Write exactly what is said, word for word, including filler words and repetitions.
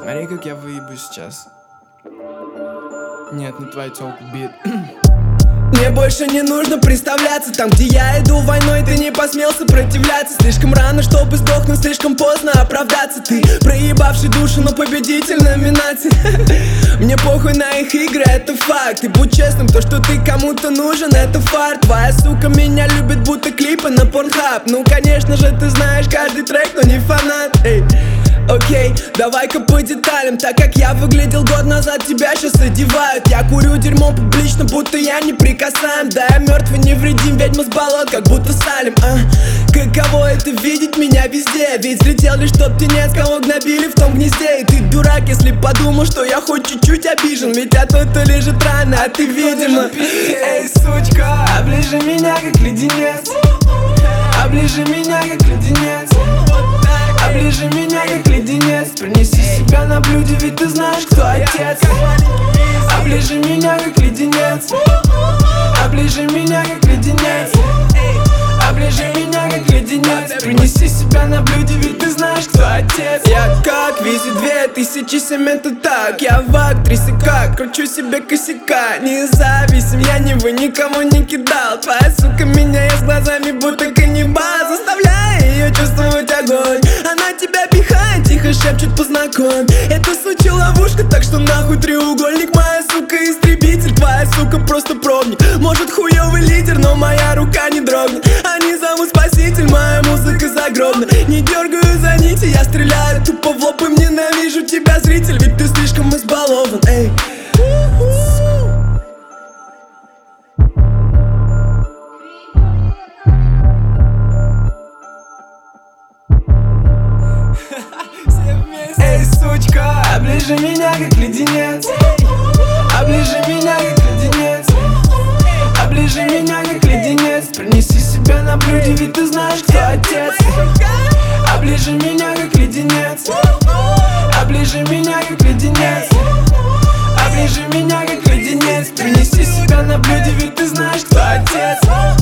Смотри, как я выебу сейчас. Нет, не твоя тёлка бит. Мне больше не нужно представляться. Там, где я иду войной, ты не посмел сопротивляться. Слишком рано, чтобы сдохнуть, слишком поздно оправдаться. Ты проебавший душу, но победитель номинации. Мне похуй на их игры, это факт. И будь честным, то, что ты кому-то нужен, это фарт. Твоя сука меня любит, будто клипы на Pornhub. Ну, конечно же, ты знаешь каждый трек, но не фанат. Эй. Окей, давай-ка по деталям. Так как я выглядел год назад, тебя сейчас одевают. Я курю дерьмо публично, будто я не прикасаем. Да я мертвый невредим, ведьма с болот, как будто Салим. а? Каково это видеть меня везде? Ведь слетел лишь тот птенец, кого гнобили в том гнезде. И ты дурак, если подумал, что я хоть чуть-чуть обижен. Ведь а тот, кто лежит рано, а ты видимо. Эй, сучка, оближи меня как леденец. Оближи меня как леденец. Оближи меня как леденец. Принеси себя на блюде, ведь ты знаешь, кто отец. Оближи меня как леденец. Оближи меня как леденец. Оближи меня как леденец. Принеси себя на блюде, ведь ты знаешь, кто отец. Я как визит две тысячи семь, это так. Я в актрисе как, кручу себе косяка. Независим, я не вы никому не кидал. Твоя сука меня ест глазами, будто каннибал. Заставляя ее чувствовать огонь. Она тебя пихает, тихо шепчет, познакомь. Это сучья ловушка, так что нахуй треугольник. Моя сука истребитель, твоя сука просто пробник. Может хуёвый лидер, но моя рука не дрогнет. Они зовут спаситель, моя музыка загробна. Не дергаю за нити, я стреляю тупо в лоб. И ненавижу тебя, зритель, ведь ты слишком избалован. Эй. Эй, сучка, оближи меня как леденец. Оближи меня как леденец. Оближи меня как леденец. Принеси себя на блюде, ведь ты знаешь, кто отец. Оближи меня как леденец. Оближи меня как леденец. Оближи меня как леденец. Принеси себя на блюде, ведь ты знаешь, кто отец.